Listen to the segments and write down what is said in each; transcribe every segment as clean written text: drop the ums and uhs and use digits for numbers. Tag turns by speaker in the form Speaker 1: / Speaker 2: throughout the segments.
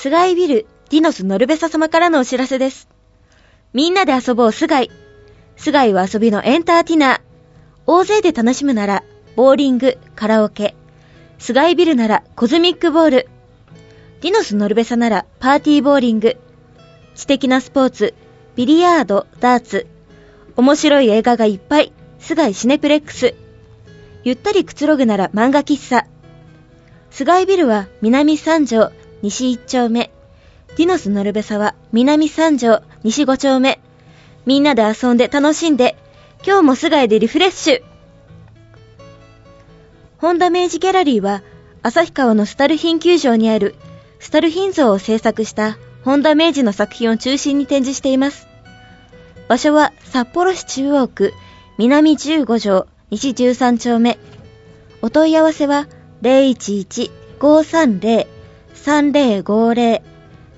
Speaker 1: 菅井ビルディノスノルベサ様からのお知らせです。みんなで遊ぼう菅井。菅井は遊びのエンターテイナー。大勢で楽しむならボーリング、カラオケ。菅井ビルならコズミックボール。ディノスノルベサならパーティーボーリング。知的なスポーツ、ビリヤード、ダーツ。面白い映画がいっぱい。菅井シネプレックス。ゆったりくつろぐなら漫画喫茶。菅井ビルは南3条西1丁目。ディノスノルベサは南3条西5丁目。みんなで遊んで楽しんで、今日も菅井でリフレッシュ。本田明治ギャラリーは旭川のスタルヒン球場にあるスタルヒン像を制作した本田明治の作品を中心に展示しています。場所は札幌市中央区南15条西13丁目。お問い合わせは 011-530-3050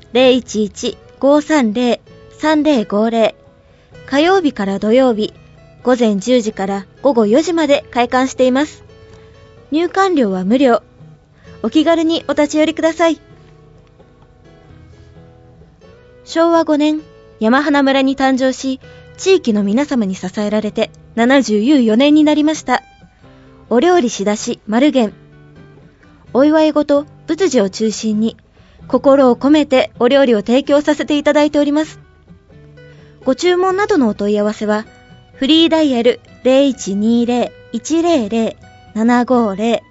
Speaker 1: 011-530-3050。火曜日から土曜日午前10時から午後4時まで開館しています。入館料は無料。お気軽にお立ち寄りください。昭和5年、山花村に誕生し、地域の皆様に支えられて74年になりました。お料理仕出し、丸源。お祝い事、仏事を中心に、心を込めてお料理を提供させていただいております。ご注文などのお問い合わせは、フリーダイヤル 0120-100-750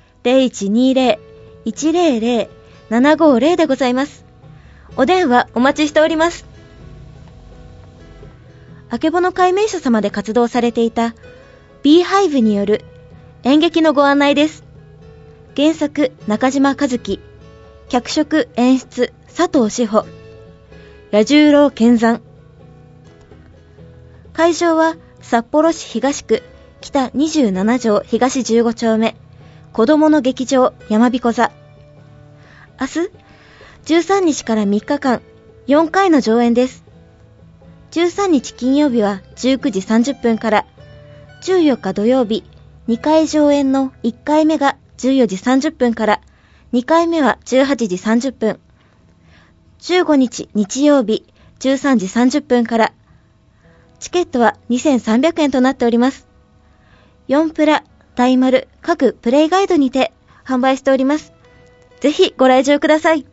Speaker 1: 0120-100-750 でございます。お電話お待ちしております。あけぼの会名所様で活動されていた B ハイブによる演劇のご案内です。原作中島和樹、脚色演出佐藤志保、彌十郎見山。会場は札幌市東区北27条東15丁目子どもの劇場山彦座。明日13日から3日間4回の上演です。13日金曜日は19時30分から、14日土曜日2回上演の1回目が14時30分から、2回目は18時30分。15日日曜日13時30分から、チケットは2300円となっております。4プラ、大丸、各プレイガイドにて販売しております。ぜひご来場ください。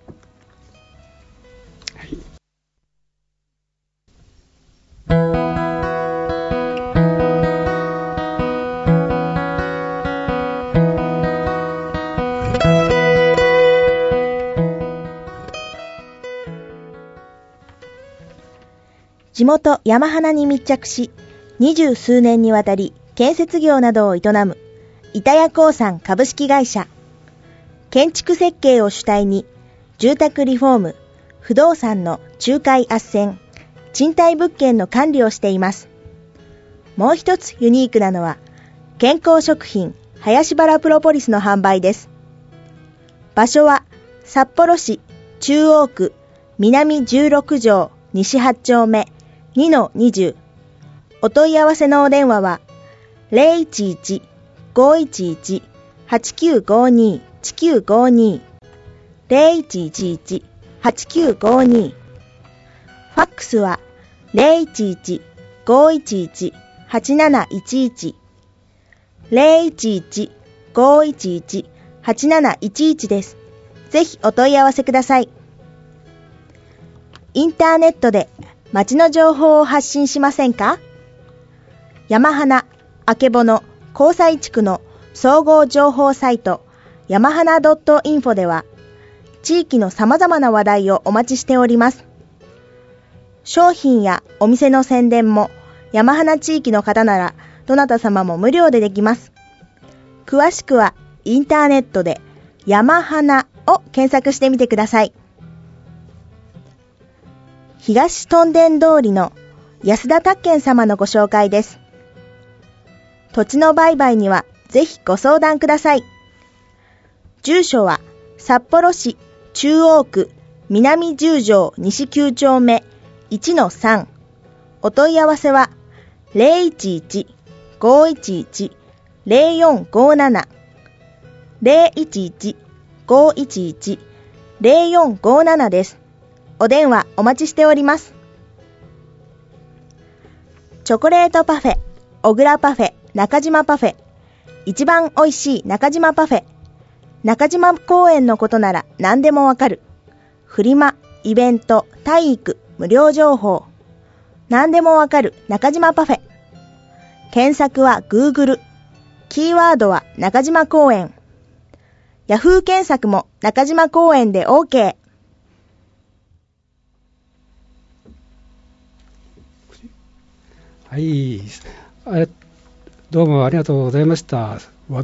Speaker 2: 地元山花に密着し、20数年にわたり建設業などを営む板谷興産株式会社。建築設計を主体に住宅リフォーム、不動産の仲介斡旋、賃貸物件の管理をしています。もう一つユニークなのは健康食品林原プロポリスの販売です。場所は札幌市中央区南16条西8丁目2-20。お問い合わせのお電話は 011-511-8952-1952 0111-8952。ファックスは 011-511-8711 011-511-8711 です。ぜひお問い合わせください。インターネットで街の情報を発信しませんか？山花、あけぼの、交際地区の総合情報サイト山花 .info では地域の様々な話題をお待ちしております。商品やお店の宣伝も山花地域の方ならどなた様も無料でできます。詳しくはインターネットで山花を検索してみてください。東屯田通りの安田宅建様のご紹介です。土地の売買にはぜひご相談ください。住所は札幌市中央区南10条西9丁目 1-3。お問い合わせは 011-511-0457 011-511-0457 0457です。お電話お待ちしております。チョコレートパフェ、小倉パフェ、中島パフェ。一番おいしい中島パフェ。中島公園のことなら何でもわかる。フリマ、イベント、体育、無料情報。何でもわかる中島パフェ。検索は Google。キーワードは中島公園。ヤフー検索も中島公園で OK。
Speaker 3: はい、どうもありがとうございました。